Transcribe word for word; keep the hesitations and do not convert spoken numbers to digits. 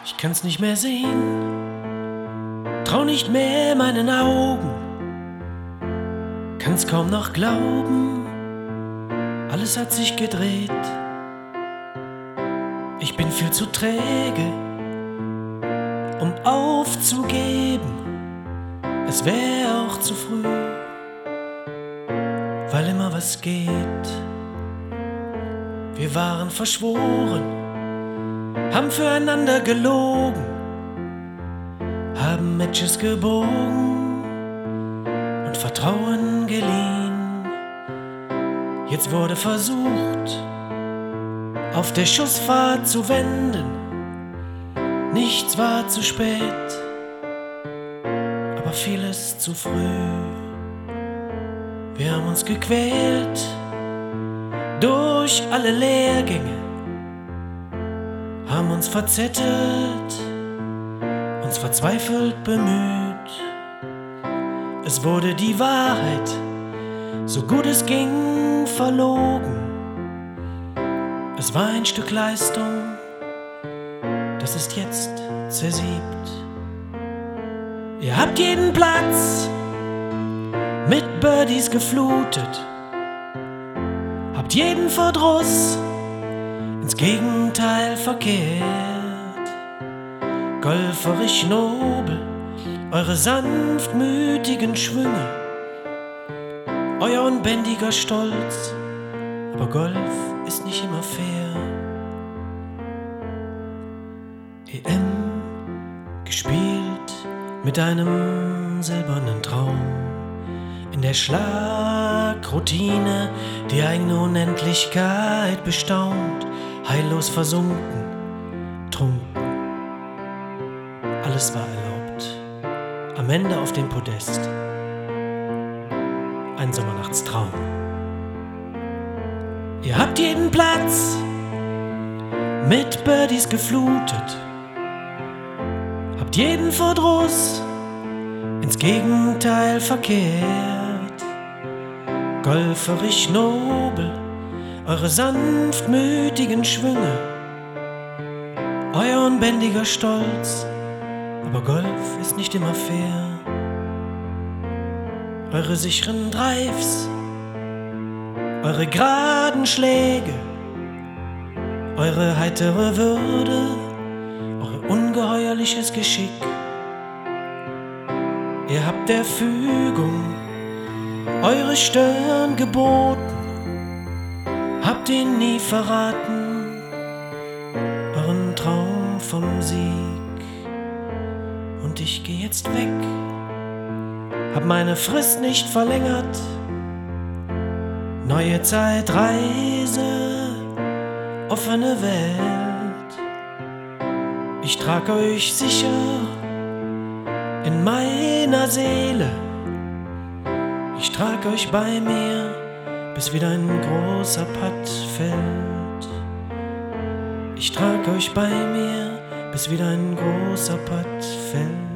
Ich kann's nicht mehr sehen, trau nicht mehr meinen Augen, kann's kaum noch glauben, alles hat sich gedreht. Ich bin viel zu träge, um aufzugeben, es wär auch zu früh, weil immer was geht. Wir waren verschworen, haben füreinander gelogen, haben Matches gebogen und Vertrauen geliehen. Jetzt wurde versucht, auf der Schussfahrt zu wenden. Nichts war zu spät, aber vieles zu früh. Wir haben uns gequält durch alle Lehrgänge, haben uns verzettelt, uns verzweifelt bemüht. Es wurde die Wahrheit, so gut es ging, verlogen. Es war ein Stück Leistung, das ist jetzt zersiebt. Ihr habt jeden Platz mit Birdies geflutet, habt jeden Verdruss ins Gegenteil verkehrt. Golferisch nobel, eure sanftmütigen Schwünge, euer unbändiger Stolz, aber Golf ist nicht immer fair. E M gespielt mit einem silbernen Traum, in der Schlagroutine die eigene Unendlichkeit bestaunt, heillos versunken, trunken. Alles war erlaubt, am Ende auf dem Podest ein Sommernachtstraum. Ihr habt jeden Platz mit Birdies geflutet, habt jeden Verdruss ins Gegenteil verkehrt. Golferisch nobel, eure sanftmütigen Schwünge, euer unbändiger Stolz, aber Golf ist nicht immer fair. Eure sicheren Drives, eure geraden Schläge, eure heitere Würde, euer ungeheuerliches Geschick. Ihr habt der Fügung eure Stirn geboten, habt ihn nie verraten, euren Traum vom Sieg. Und ich geh jetzt weg, hab meine Frist nicht verlängert. Neue Zeitreise, offene Welt. Ich trag euch sicher in meiner Seele. Ich trag euch bei mir, bis wieder ein großer Putt fällt. Ich trag euch bei mir, bis wieder ein großer Putt fällt.